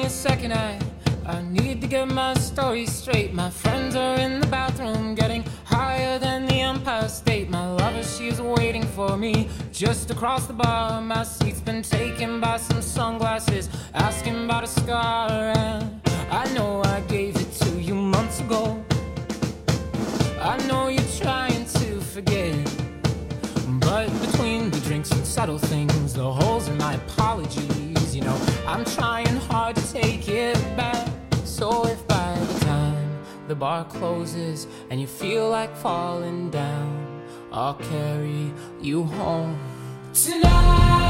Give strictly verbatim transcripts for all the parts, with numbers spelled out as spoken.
a second, I, I need to get my story straight. My friends are in the bathroom getting higher than the Empire State. My lover, she's waiting for me just across the bar. My seat's been taken by some sunglasses, asking about a scar. And I know I gave it to you months ago. I know you're trying to forget, but between the drinks and subtle things, the holes in my apologies, you know, I'm trying hard to take it back. So if by the time the bar closes and you feel like falling down, I'll carry you home tonight.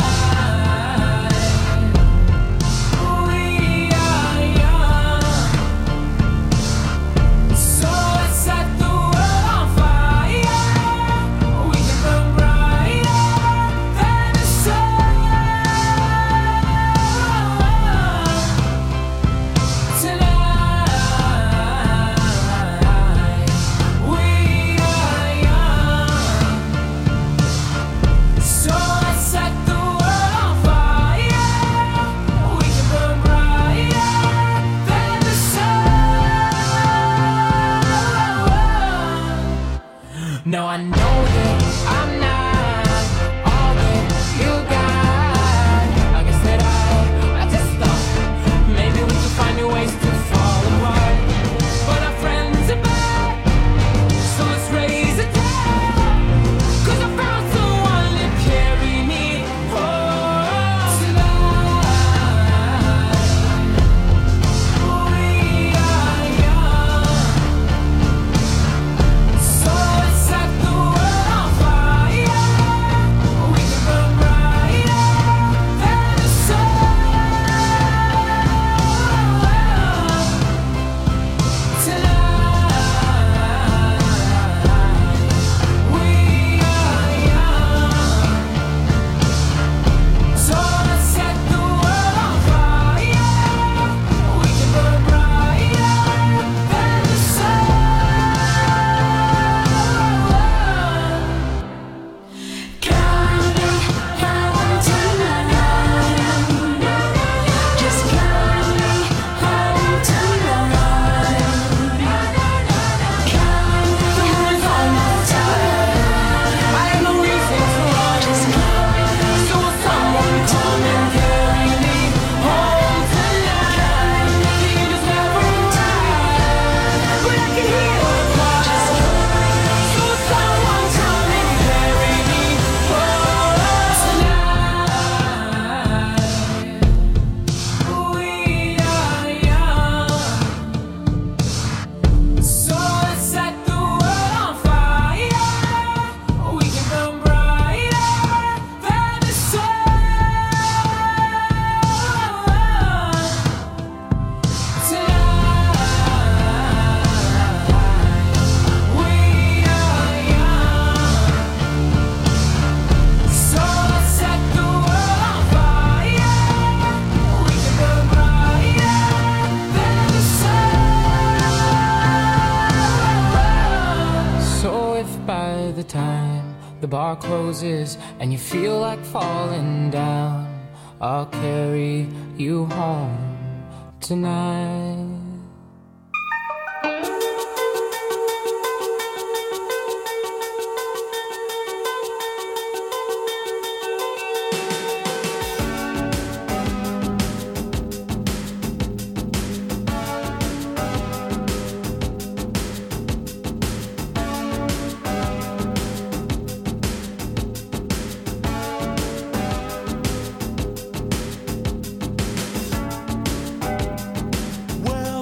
We are young, so let's set the world on fire. We can burn brighter than the sun tonight. We are young, so let's set the world on fire. We can burn brighter than the sun. Now I know that I'm not all that you got. I guess that I, I just thought maybe we could find new ways to fall apart. But our friends are back, so let's raise a toast. 'Cause I found someone to carry me home tonight. We are young, so let's set the world on fire. We can burn brighter than the sun tonight. We are young, so let's set the world on fire. We can burn brighter than the sun. Counting home tonight, just counting home tonight, counting home tonight. I have no reason to run, so will someone come and carry me home tonight? The angels never arrive, but I can hear a cry. So will someone come and carry me home tonight? We are young, so let's set the world on fire. We can burn brighter than the sun tonight. We are young, so let's set the world on fire. We can burn brighter than the sun. So if by the time the bar closes and you feel like falling down, I'll carry you home tonight. Well,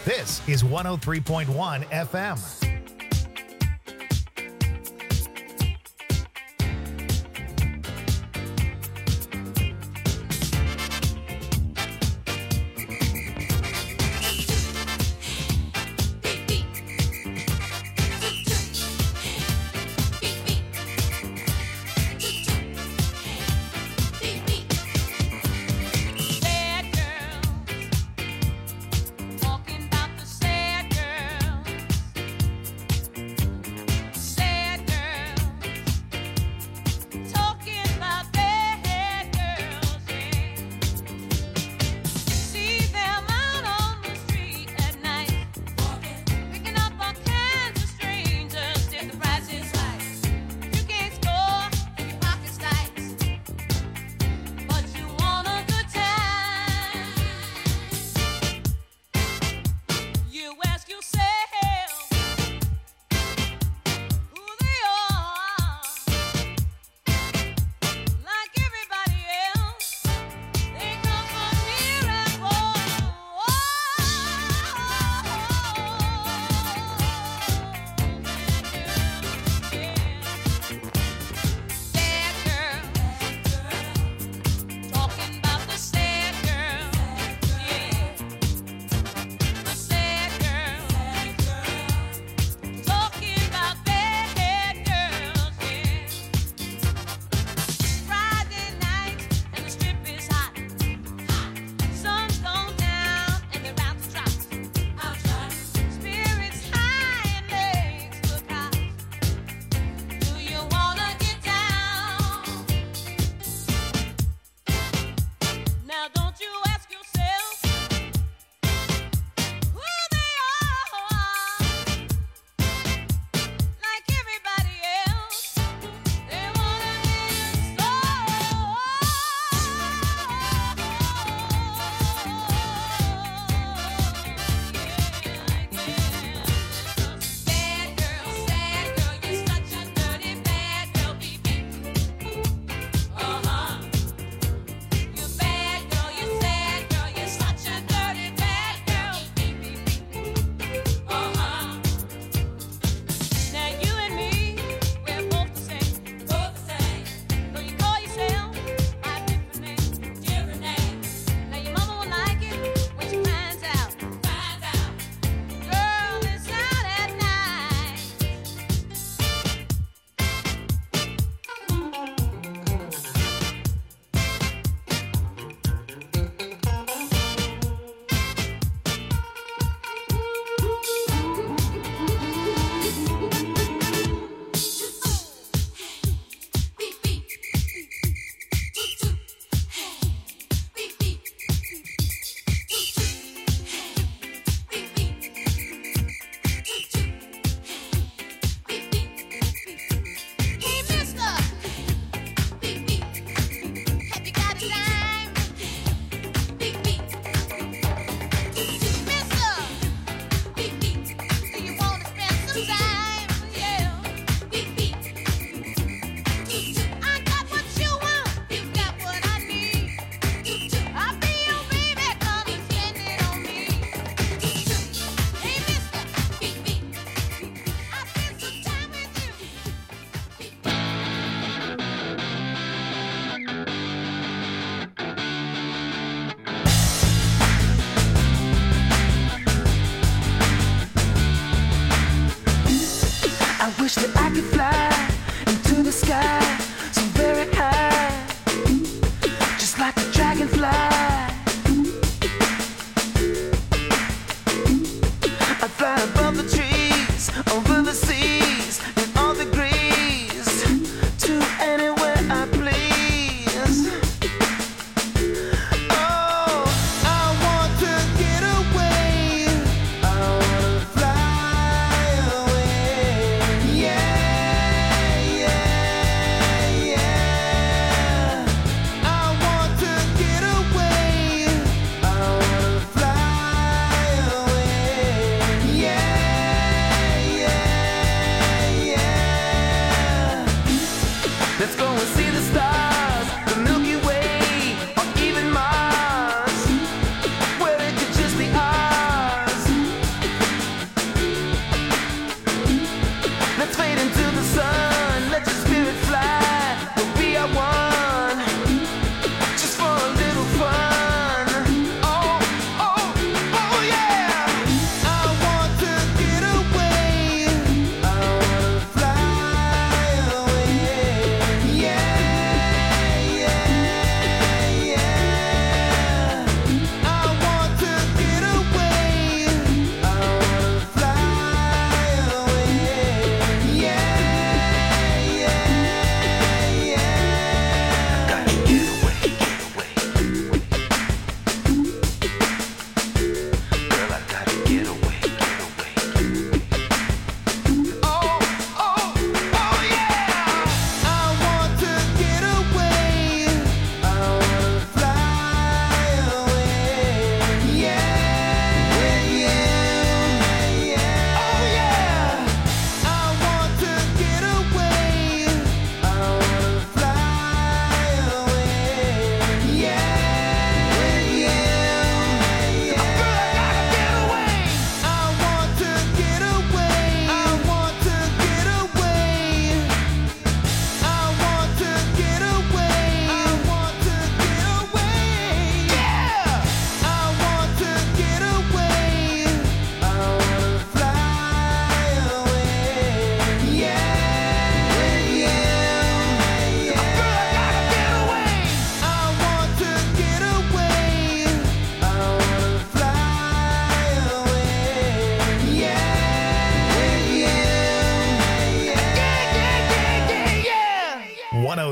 This is one oh three point one F M. Talking about the sad girls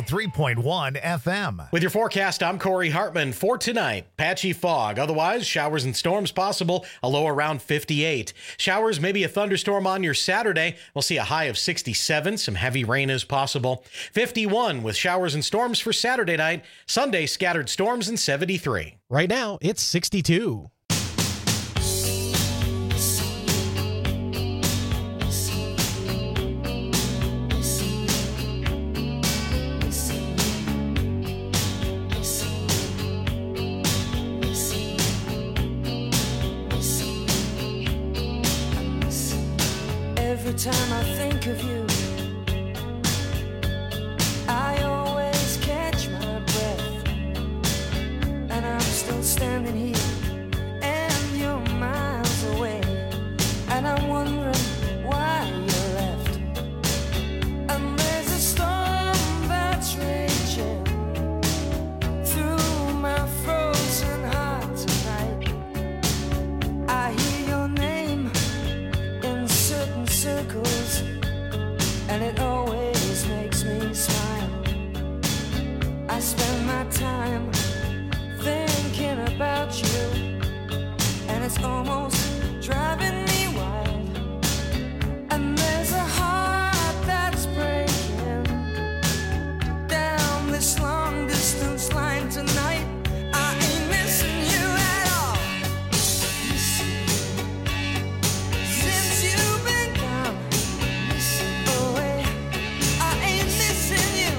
three point one F M. With your forecast, I'm Corey Hartman. For tonight, patchy fog. Otherwise, showers and storms possible, a low around fifty-eight. Showers, maybe a thunderstorm on your Saturday. We'll see a high of sixty-seven. Some heavy rain is possible. fifty-one with showers and storms for Saturday night. Sunday, scattered storms and seventy-three. Right now, it's sixty-two. Every time I think of you, I always catch my breath, and I'm still standing here, and you're miles away, and I'm wondering why you left. And there's a storm that's raging through my frozen heart tonight. I hear your name in certain circles, and it always makes me smile. I spend my time thinking about you, and it's almost driving me wild. And there's a heart that's breaking down this long distance line tonight. I ain't missing you at all. Since you've been gone away, I ain't missing you.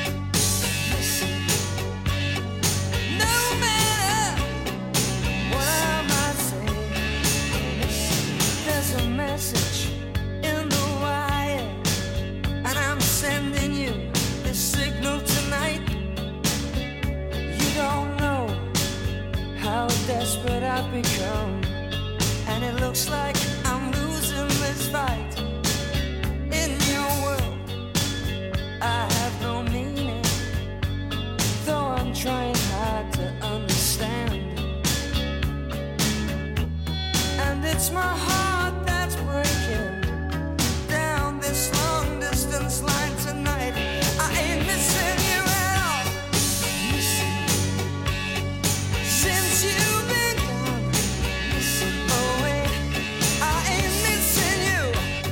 No matter what I might say, there's a message in the wire, and I'm sending you this signal tonight. You don't know how desperate I've become, and it looks like I'm losing this fight. In your world, I have no meaning, though I'm trying hard to understand. And it's my heart that's breaking down this long distance line tonight. I ain't missing you at all. Since you've been gone away, I ain't missing you.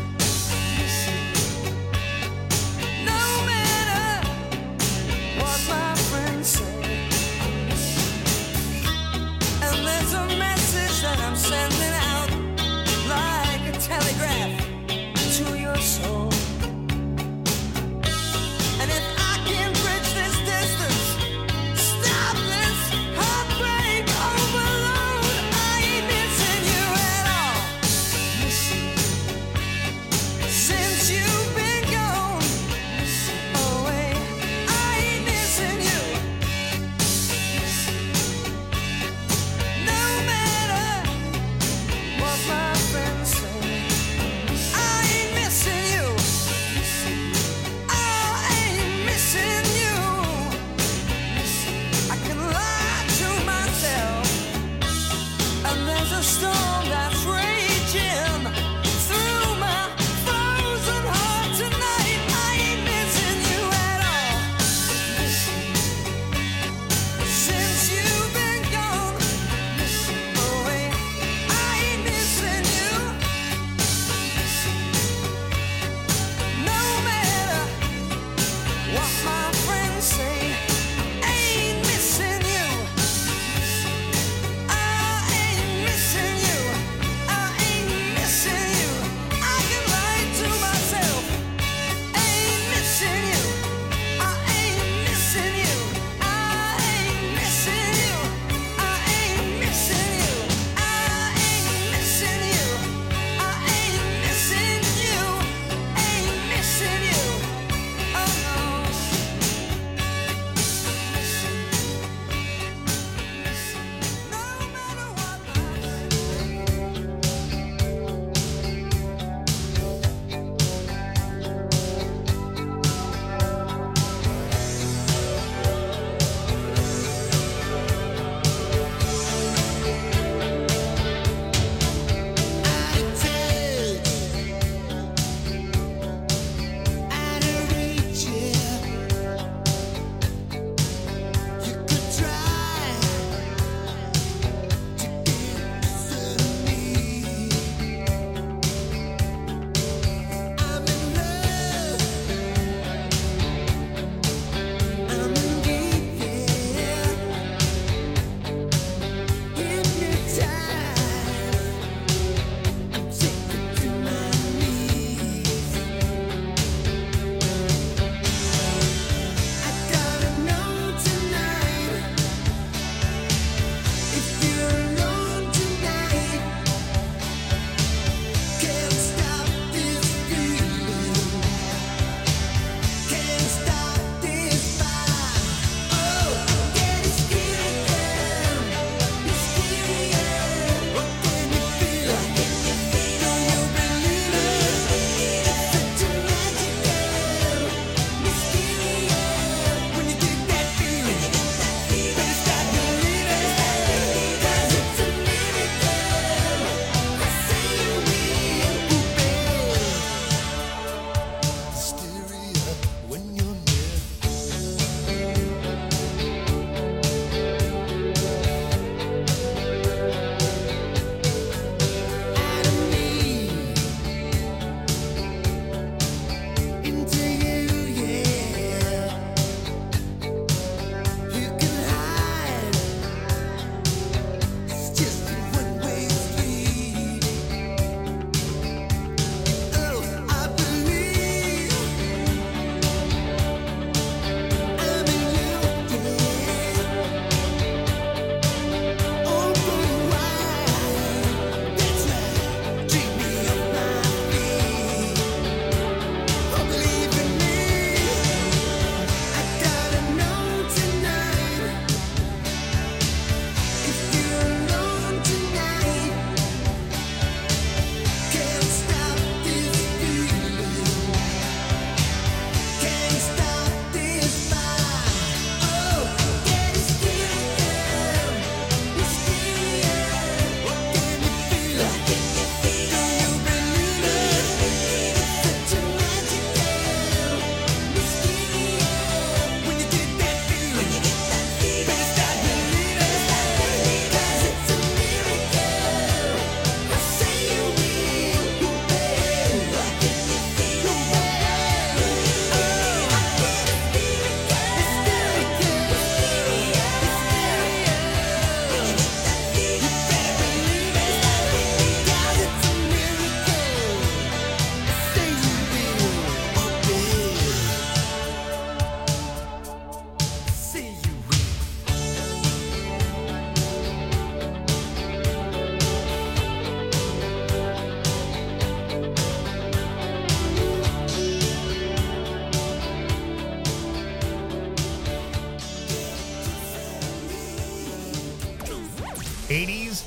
No matter what my friends say. And there's a message that I'm sending out, like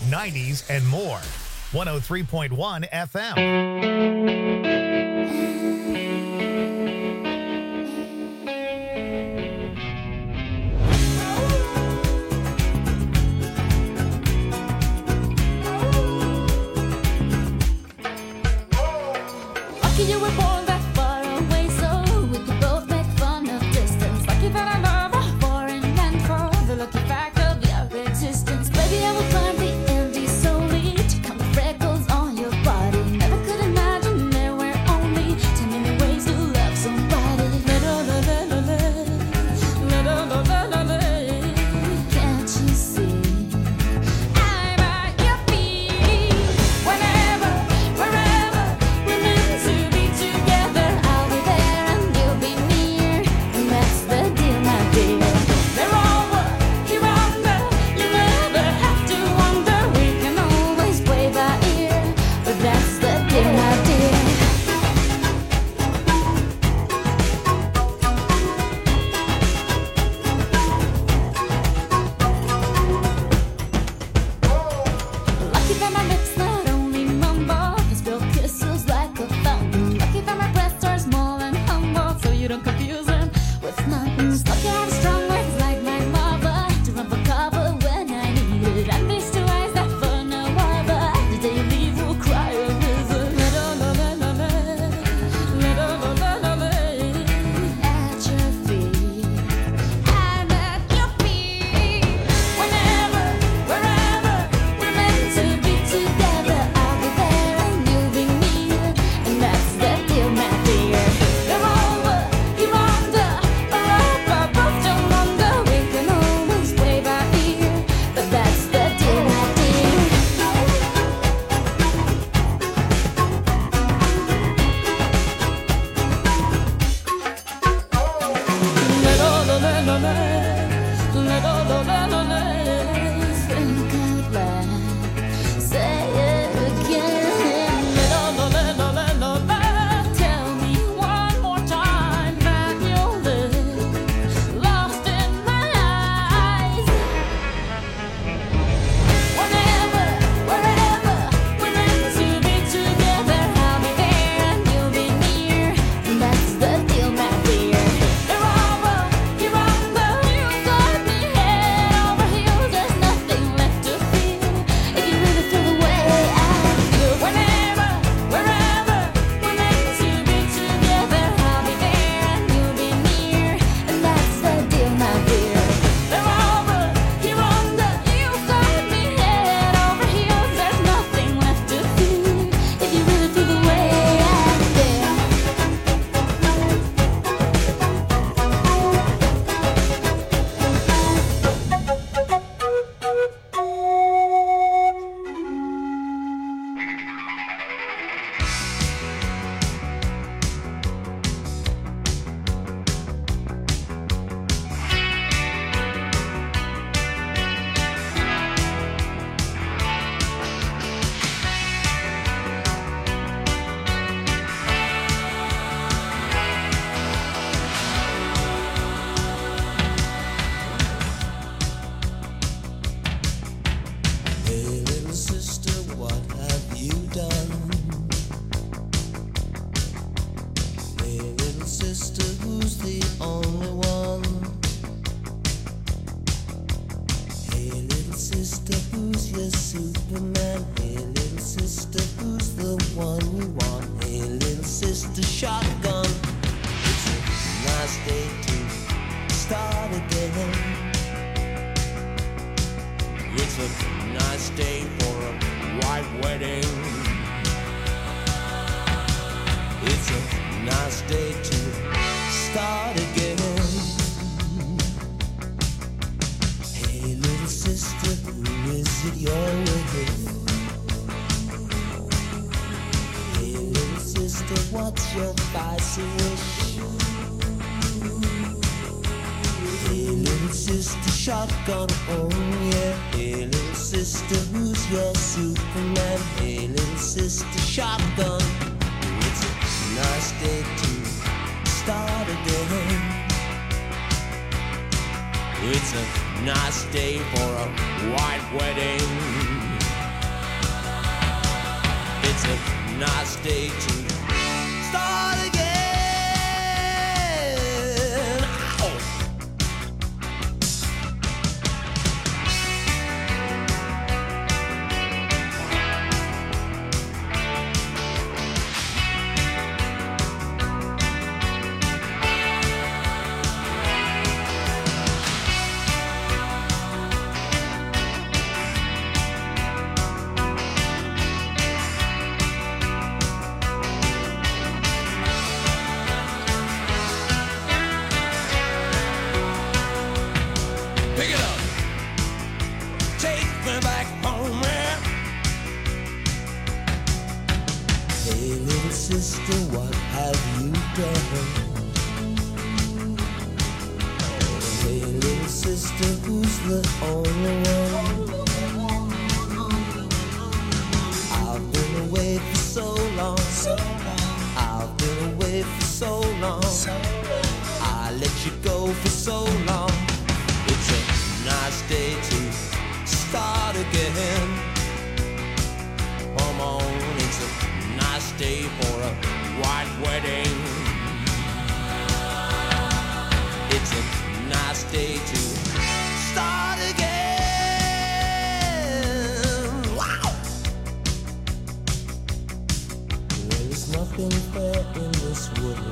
nineties, and more. one oh three point one F M. You were born that far away, so we could both make fun of distance. Lucky that I love a foreign land for the lucky fact of your existence. Baby, I will climb the Andes solely to count the freckles on your body. Never could imagine there were only too many ways to love somebody. Can't you see? I'm at your feet. Whenever, wherever we're meant to be together, I'll be there and you'll be near, and that's the deal, my dear. They're over, you're under, you never have to wonder. We can always play by ear, but that's the deal, my dear. Lucky that my lips not only mumble, they spill kisses like a fountain. Lucky that my breasts are small and humble, so you don't confuse them with mountains. Lucky I have strong words like my mother to run for cover when I need it. And these two eyes that for no other, the day you leave will cry a river. At your feet, I'm at your feet. Whenever, wherever we're meant to be together, I'll be there and you'll be near, and that's the deal, my dear. They're over, you're under, or up, or both don't wonder. We can always play by ear, but that's the deal, my dear. Think out loud, say it again. Tell me one more time that you'll live lost in my eyes. Whenever, wherever we're meant to be together, I'll be there and you'll be near, and that's the deal, my dear. They're over, you're under, you got me head over heels. There's nothing left to feel if you really feel the way I feel. Whenever, wherever we're meant to be together, I'll be there and you'll be near, and that's the deal, my dear. They're over, you're under, you got me head over heels. There's nothing left to feel if you really feel the way I feel. Hey little sister, what have you done? Hey little sister, who's the only one? Hey little sister, who's your Superman? Hey little sister, who's the one you want? Hey little sister, shotgun. It's a nice day to start again. It's a nice day for a white wedding. It's a nice day to start again. Hey little sister, who is it you're with? Hey little sister, what's your vice wish? Hey little sister, shotgun, oh yeah. Hey little sister, who's your Superman? Hey little sister, shotgun. It's a nice day to start again. It's a nice day for a white wedding. nice day to start again. Ow! Pick it up. Take me back home, man. Hey, little sister, what have you done? Hey, little sister, who's the only one? I've been away for so long. I've been away for so long. I let you go for so long. It's a nice day to start again. Come on, it's a nice day for a white wedding. It's a nice day to start again. Wow! There is nothing fair in this world.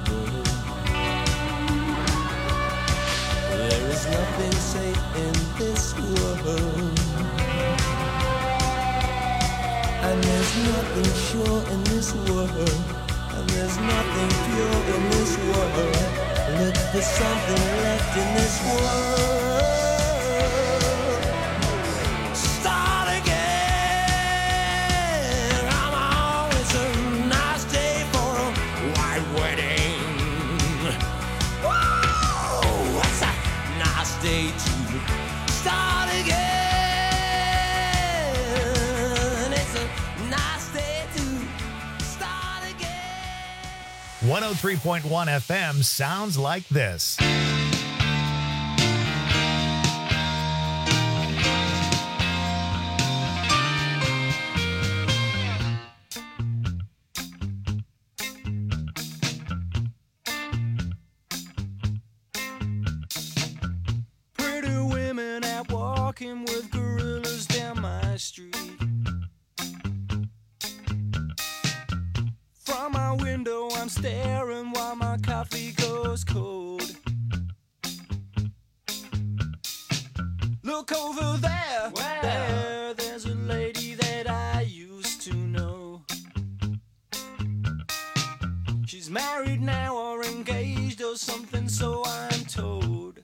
There is nothing safe in this world. And there's nothing sure in this world. And there's nothing pure in this world. Look for something left in this world. Start again. Come on, it's a nice day for a white wedding. Whoa, what's that? Nice day to start again. It's a nice day to start again. one oh three point one F M sounds like this. Pretty women out walking with gorillas down my street. From my window I'm staring while my coffee goes cold. Look over there, there, there's a lady that I used to know. She's married now or engaged or something, so I'm told.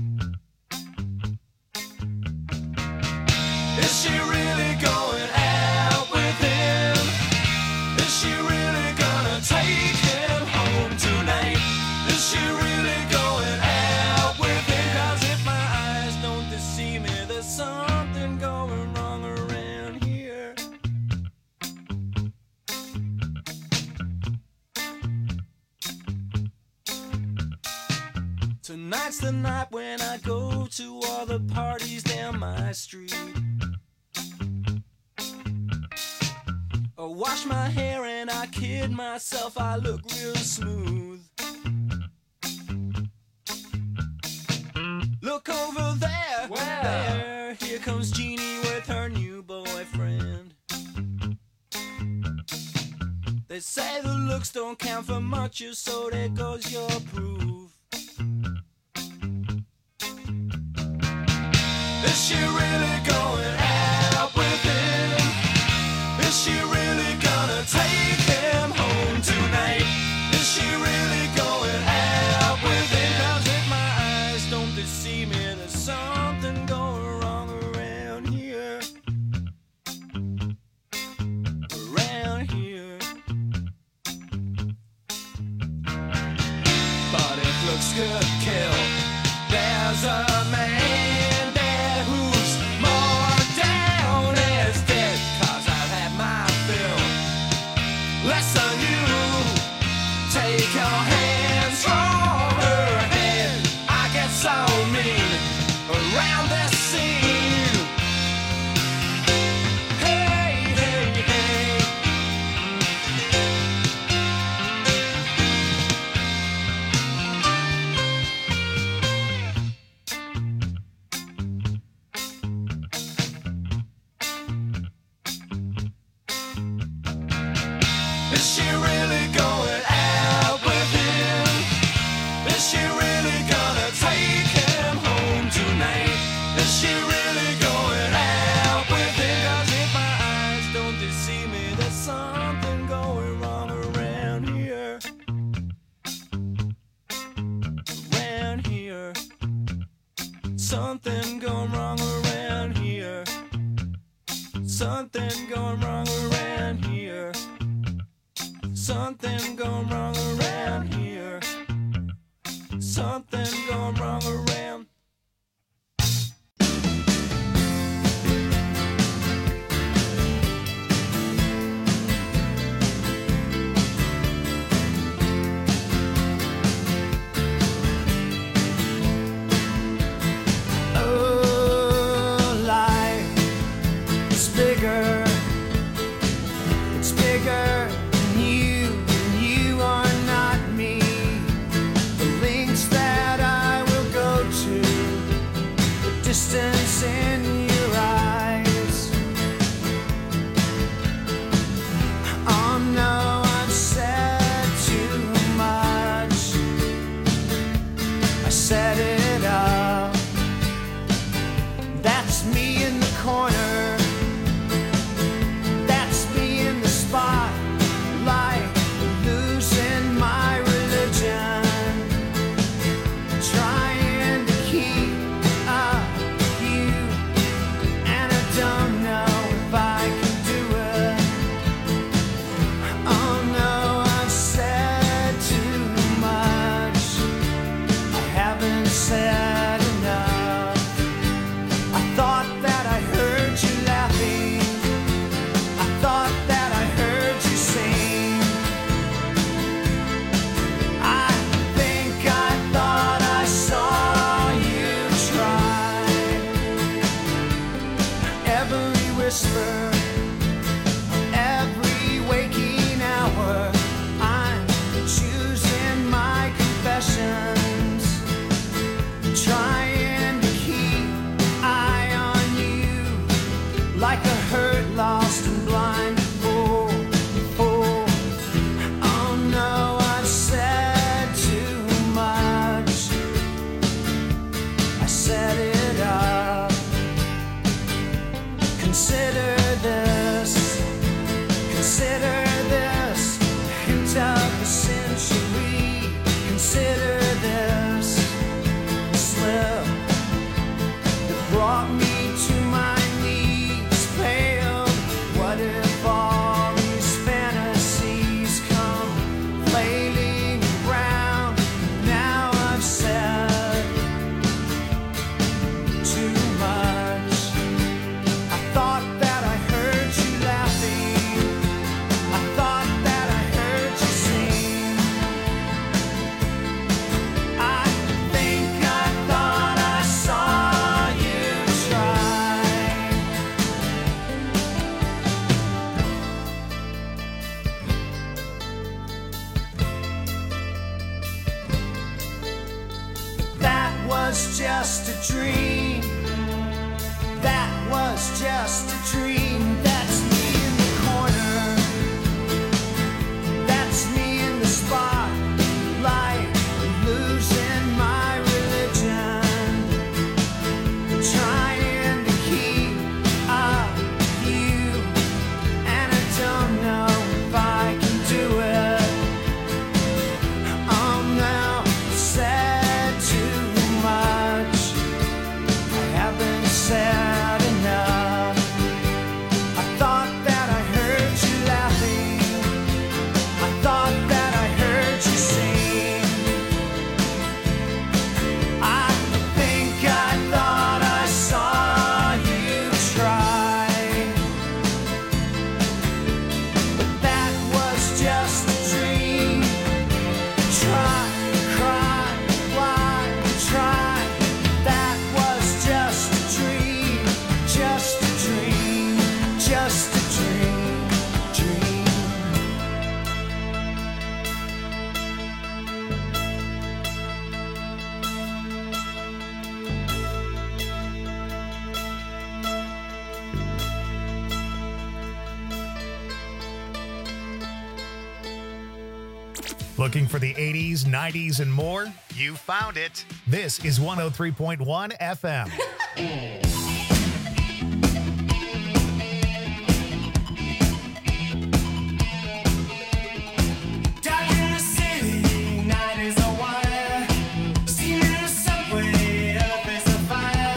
Is she really going out with him? Is she really gonna take him home tonight? Is she really going out with him? 'Cause if my eyes don't deceive me, there's something going wrong around here. Tonight's the night when I go to all the parties down my street. I wash my hair and I kid myself, I look real smooth. Look over there, there, here comes Jeannie with her new boyfriend. They say the looks don't count for much, so there goes your proof. Is she really going out with him? Is she really gonna take him home tonight? Is she really going out with him? 'Cause if my eyes don't deceive me, there's something going wrong around here. Around here. But if looks could kill, there's a man there who's more down as dead. 'Cause I've had my fill. Less than you. Take your hands from her head. I get so mean around this scene. Hey, hey, hey. Something going wrong around here. Something going wrong around here. Something going wrong around here. Something going wrong around. Oh, life is bigger. It's bigger than you, and you are not me. The lengths that I will go to, the distance in your eyes. Oh no, I've said too much. I set it up. That's me in the corner. That's me in the spotlight, losing my religion, trying to keep up with you, and I don't know if I can do it. Oh no, I've said too much. I haven't said enough. I thought that I heard you laughing. I thought that I heard you sing. I think I thought I saw you try. Every whisper, every waking hour, I'm choosing my confessions, trying to keep eye on you, like a hurt, lost and blind fool. Fool. Oh no, I've said too much. I set it up. Consider this. Consider this. Hint of the century. Consider this. Slip that brought me to my knees, paled. What if all these fantasies come flailing around? Now I've said too much. I thought that I heard you laughing. I thought that I heard you sing. I think I thought I saw you try. That was just a dream. That was just a dream. That's me in the corner. That's me in the spotlight, losing my religion, trying to keep up with you, and I don't know if I can do it. Oh no, I've said too much. I haven't said enough. I thought that I heard you laughing. I thought that I heard you sing. I think I thought I saw you try. But that was just a dream. Try, cry, why, try. That was just a dream. Just a dream. Just a dream. Dream. Looking for the eighties, nineties, and more? You found it. This is one oh three point one F M. Dark in the city, night is a wire. Steam in the subway, earth is a fire.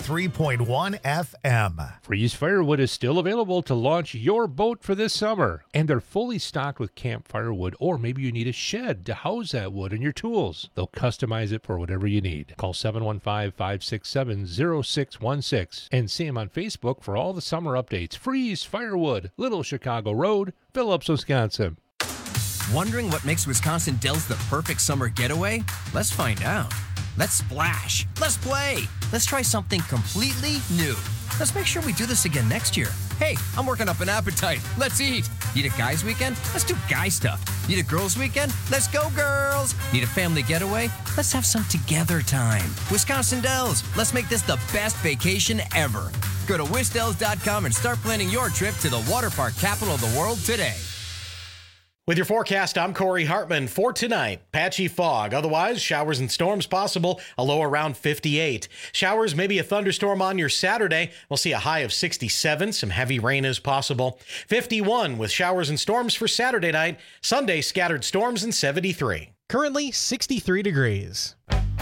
three point one F M. Freeze Firewood is still available to launch your boat for this summer, and they're fully stocked with camp firewood, or maybe you need a shed to house that wood and your tools. They'll customize it for whatever you need. Call seven one five, five six seven, zero six one six and see them on Facebook for all the summer updates. Freeze Firewood, Little Chicago Road, Phillips, Wisconsin. Wondering what makes Wisconsin Dells the perfect summer getaway? Let's find out. Let's splash. Let's play. Let's try something completely new. Let's make sure we do this again next year. Hey, I'm working up an appetite. Let's eat. Need a guys weekend? Let's do guy stuff. Need a girls weekend? Let's go girls. Need a family getaway? Let's have some together time. Wisconsin Dells. Let's make this the best vacation ever. Go to wisdells dot com and start planning your trip to the water park capital of the world today. With your forecast, I'm Corey Hartman. For tonight, patchy fog. Otherwise, showers and storms possible, a low around fifty-eight. Showers, maybe a thunderstorm on your Saturday. We'll see a high of sixty-seven. Some heavy rain is possible. fifty-one with showers and storms for Saturday night. Sunday, scattered storms and seventy-three. Currently sixty-three degrees.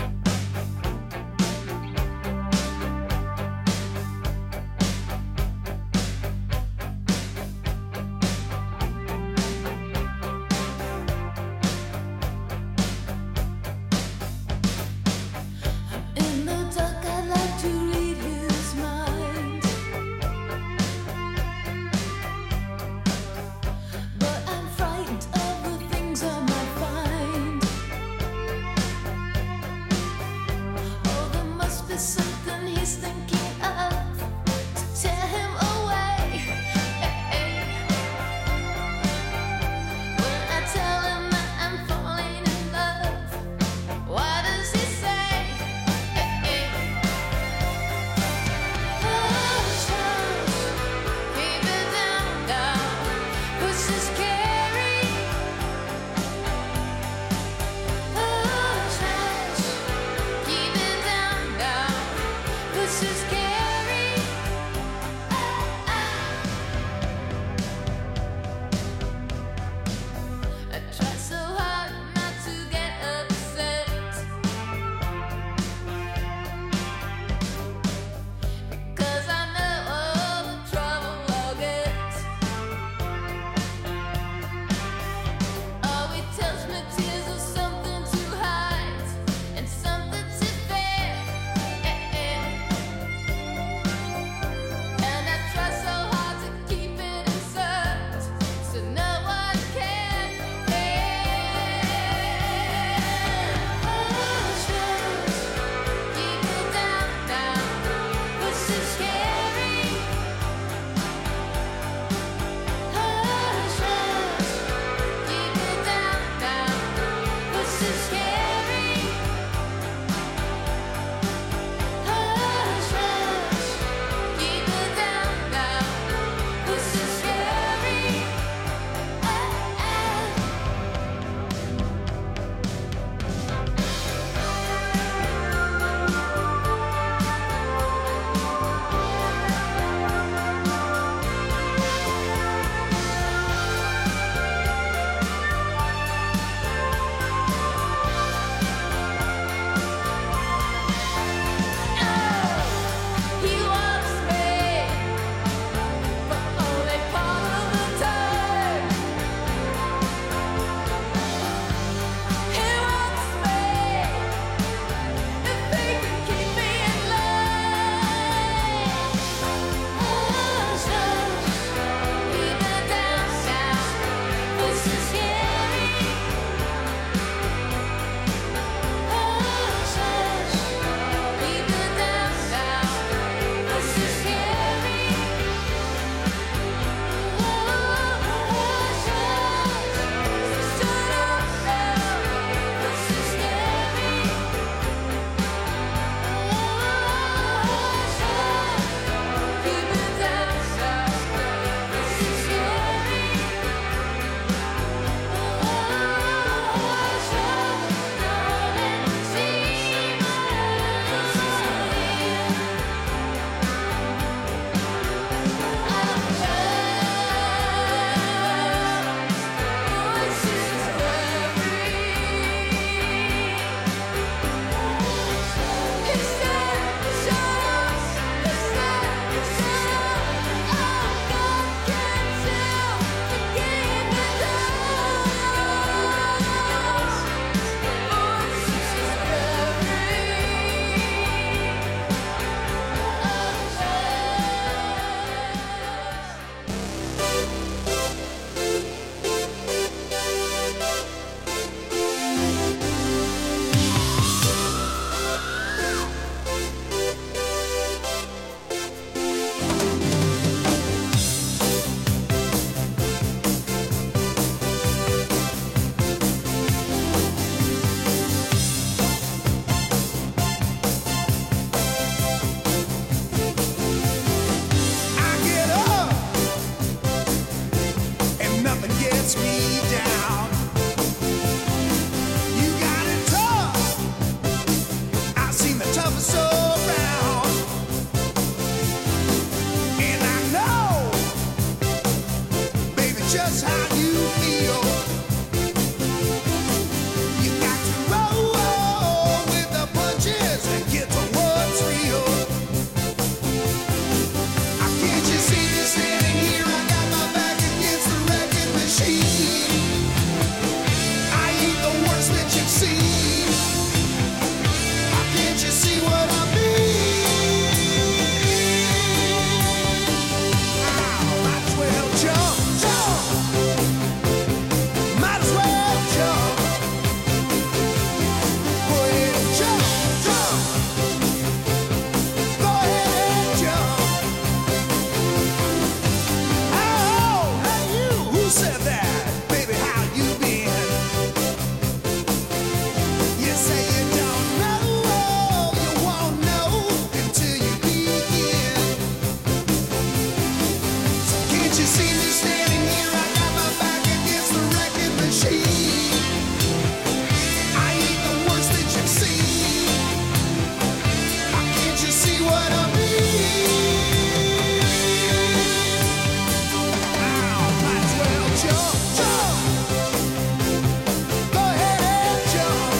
In the dark, I'd like to read his mind, but I'm frightened of the things I might find. just how you feel. You got to roll with the punches and get to what's real. I can't you see me standing here? I got my back against the wrecking machine. I ain't the worst that you've seen. I can't you see what I mean? Ow, might as well jump, jump. Might as well jump. Go ahead and jump, jump. Go ahead and jump. Oh, hey you, who said that? Baby, how you been? You say you don't know, you won't know until you begin. So can't you see me standing here? I got my back against the wrecking machine. I ain't the worst that you've seen. I can't you see what I mean? Ow, might as well jump, jump. Go ahead and jump.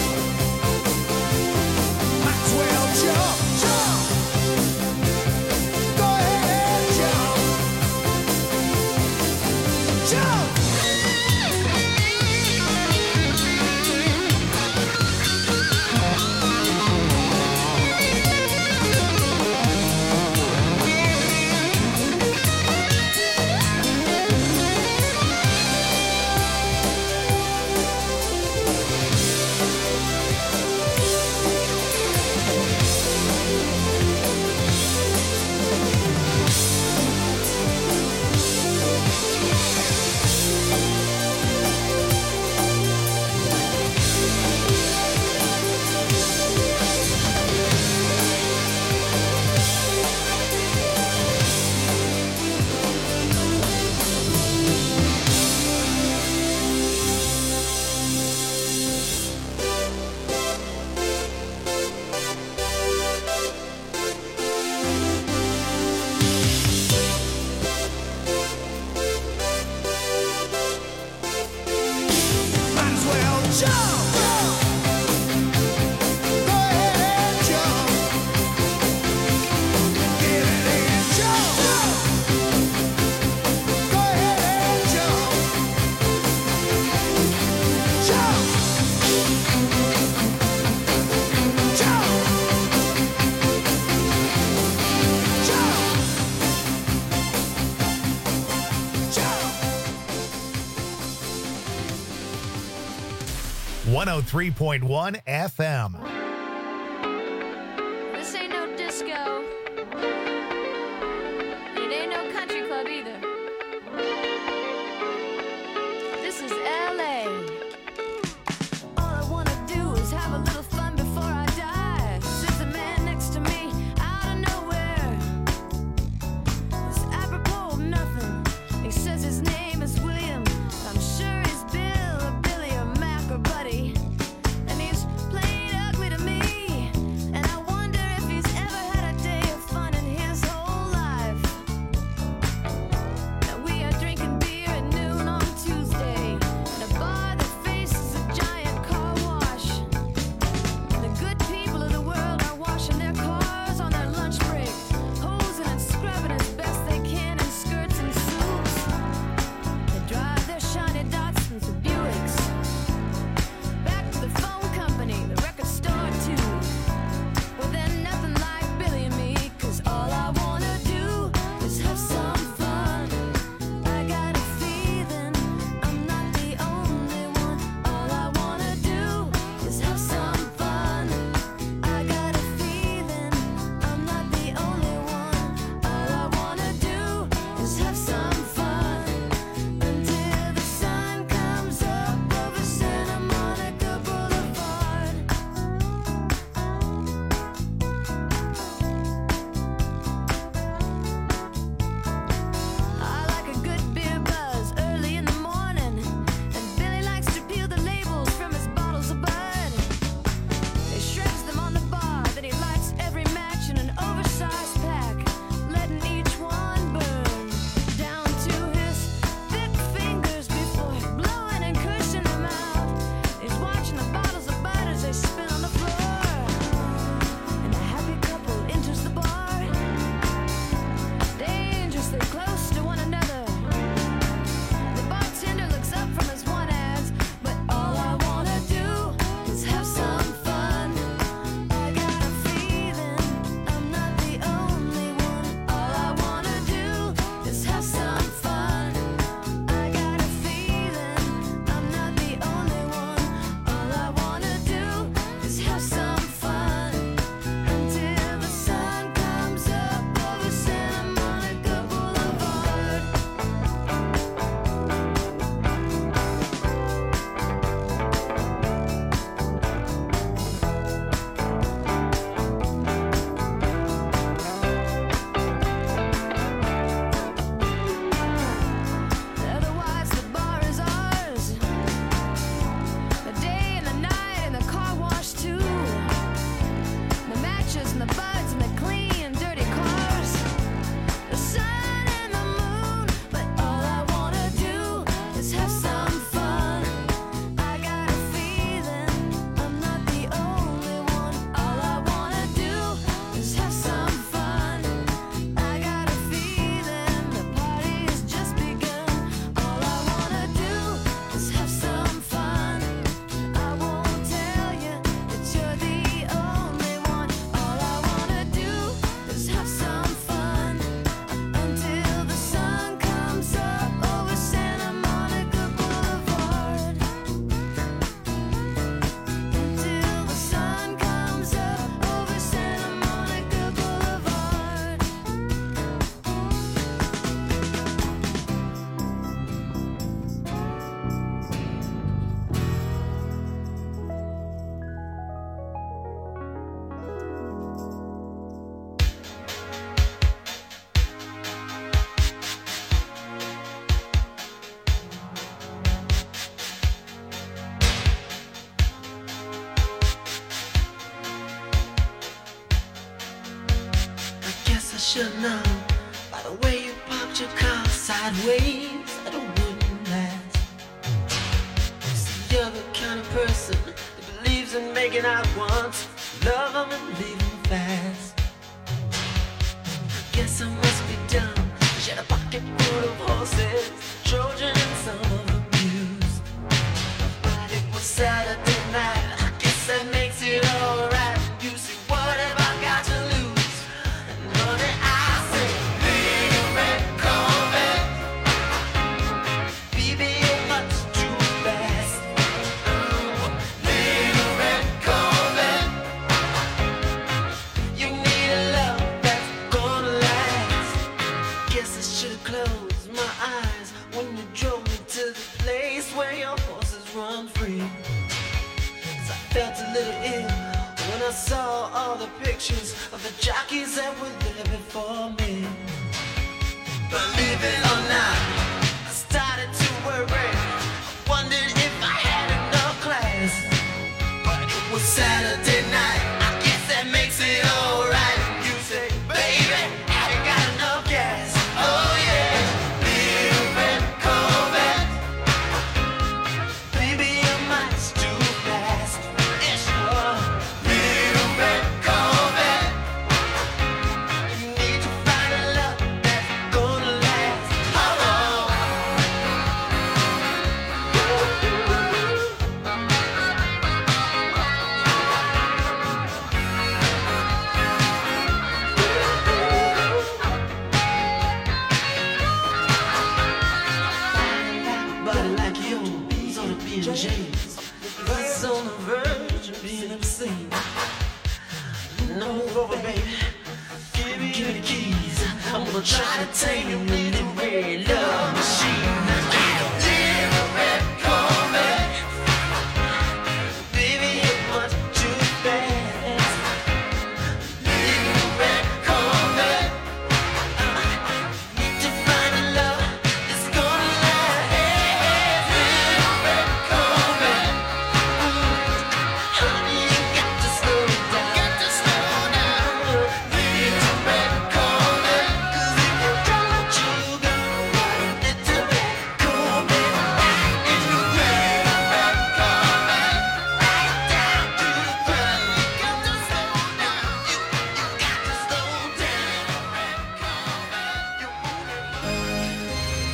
Might as well jump, jump. Go ahead and jump. Jump. Might as well jump. Go ahead and jump. Get it and jump. Go ahead and jump. Jump. Jump. Jump. Jump. one oh three point one F M. This ain't no disco. It ain't no country club either. This is L A. All I wanna do is have a little fun before I die. Sits a man next to me out of nowhere. It's apropos of nothing. He says his name is William. I'm sure he's Bill or Billy or Mac or Buddy. And he's playing ugly should know by the way you parked your car sideways that it wouldn't last. See, you're the kind of person that believes in making out once, love them and leave them fast. Guess I must be dumb. She had a pocket full of horses, Trojan and some of the mules. But it was Saturday night, I guess that makes it alright. You see, what have I got to lose? And honey, I say, little red Corvette, baby, you're much too fast. Little red Corvette, you need a love that's gonna last. Guess I should've closed my eyes when you drove me to the place where your horses run free. 'Cause I felt a little ill when I saw all the pictures of the jockeys that were there before me. Believe it or not, I started to worry. I wondered if I had enough class. But it was Saturday night, I guess that makes it alright. You say, baby, I ain't got enough gas. Oh yeah, little red Corvette, baby, you're much too fast. Yeah, sure. Little red Corvette, you need to find a love that's gonna last. Oh, oh. Body like yours ought to be in jails. It's on the verge of being obscene. No, move over, baby. Give me, give me the keys. I'm gonna try to tame you with the red love machine. Little red Corvette, baby, you're much too fast. Little red Corvette, need to find a love that's gonna last. Little red Corvette, honey, you got to slow down. Got to slow down. Little red Corvette, 'cause if you don't, you go. Little red Corvette, little red red Corvette, right down to the ground. You got to slow down. You, you got to slow down. Red Corvette, you want it.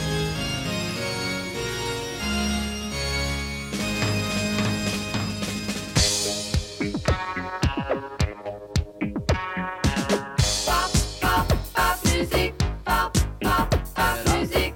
Pop, pop, pop music. Pop, pop, pop music.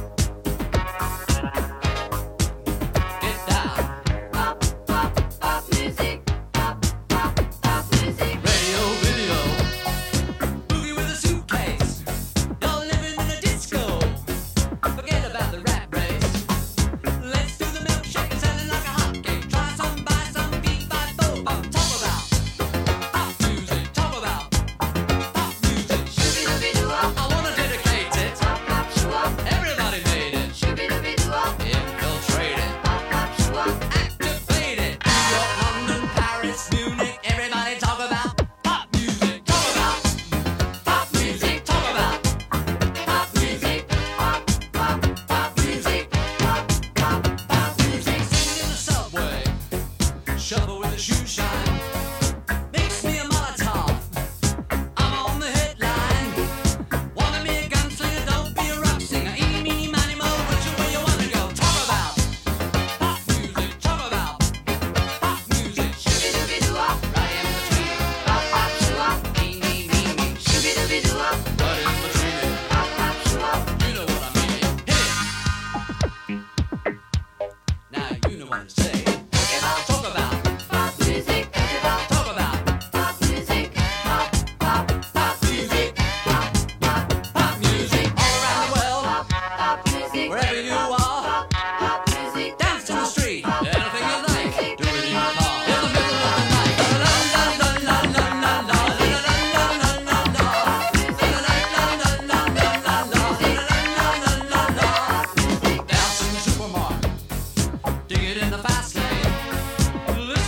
Get down. Pop, pop, pop music. Pop, pop, pop music. Radio, video, boogie with a suitcase. You're living in a disco. Forget about the rat race. Let's do the milkshake and sell it like a hotcake. Try some, buy some, beat by four. Talk about pop music. Talk about pop music. Shooby-dooby-doo-wop. I wanna dedicate it. Pop, pop, shoo-wop. Everybody made it. Shooby-dooby-doo-wop. Infiltrate it. Pop, pop, shoo-wop. Activate it. New York, London, Paris, Munich. Everybody talk about pop music. Talk about pop music. Talk about Pop music. Pop, pop, pop music. Pop, pop, pop music. singing in the subway. Shuffle with a shoe shine. Mix me a Molotov. I'm on the headline. Wanna be a gunslinger? Don't be a rock singer. Eeny, meeny, miny, mo. Which way you wanna go? Talk about pop music. Talk about pop music. Shooby-dooby-doo-wop. Right in between. Pop, pop, shoo-wop. Me, me, me, me. Shooby-dooby-doo-wop. Right in between it. Pop, pop, shoo-wop. You know what I mean. Hit it. Now you know what to say. Talk about Pop music. talk about Pop music. Pop, pop, pop music. Pop, pop, pop music all around the world. pop, pop music. Wherever you are, Pop, pop music. dance in the street. Anything you like, do it in your car. In the middle of the night. La la la la la la la la la la la la la. La la la la la la la la la la la la la. Dance in the supermarket. Dig it in the fast